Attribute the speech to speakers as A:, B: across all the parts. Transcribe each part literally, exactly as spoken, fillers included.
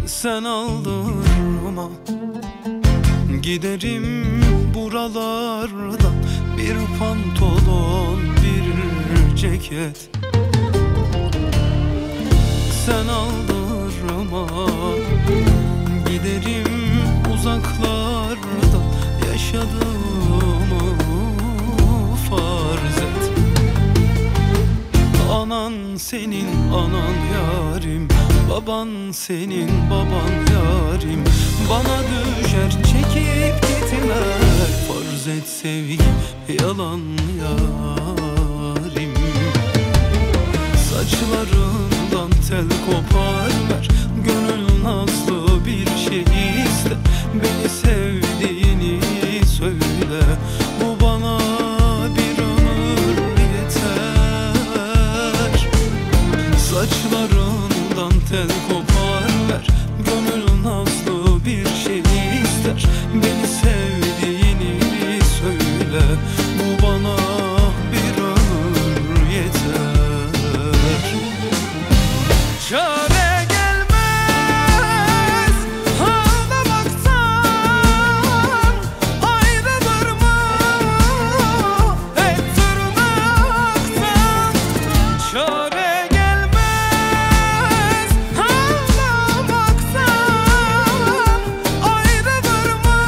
A: Sen aldırma, giderim buralardan. Bir pantolon, bir ceket. Sen aldırma, giderim uzaklardan. Yaşadığımı farz et. Anan senin anan yarim, baban senin baban yarim. Bana düşer çekip gitmek, farz et sevgi yalan yarim. Saçlarından tel kopar ver, gönül nazlı bir şey iste. Beni sevdiğini söyle, bu bana bir ömür yeter. Saçlarından tel kopar ver, gönül nazlı bir şey ister. Beni sevdiğini söyle, bu bana bir ömür yeter. Çare gelmez ağlamaktan, ayrılır mı et tırnaktan? Çare gelmez ağlamaktan, ayrılır mı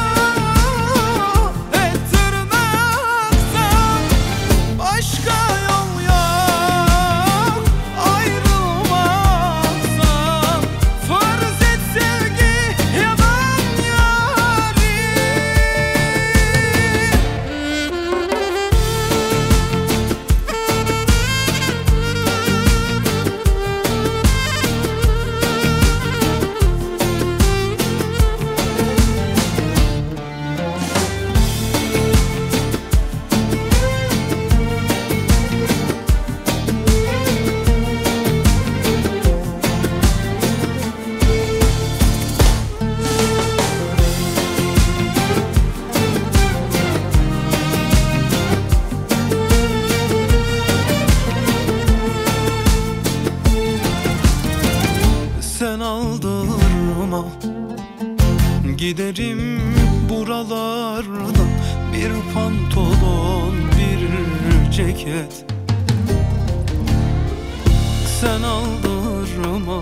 A: et tırnaktan? Başka yol yok ayrılmaktan. Farz et sevgi yalan yarim. Sen aldırma, giderim buralardan. Bir pantolon, bir ceket. Sen aldırma,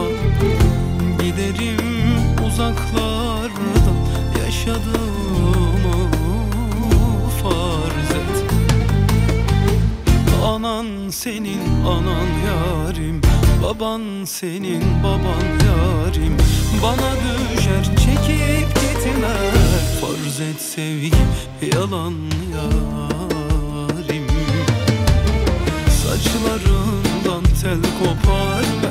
A: giderim uzaklardan. Yaşadığımı farz et. Anan senin anan yarim, baban senin baban yarim. Bana düşer çekip gitmek, farz et sevgi yalan yarim. Saçlarından tel kopar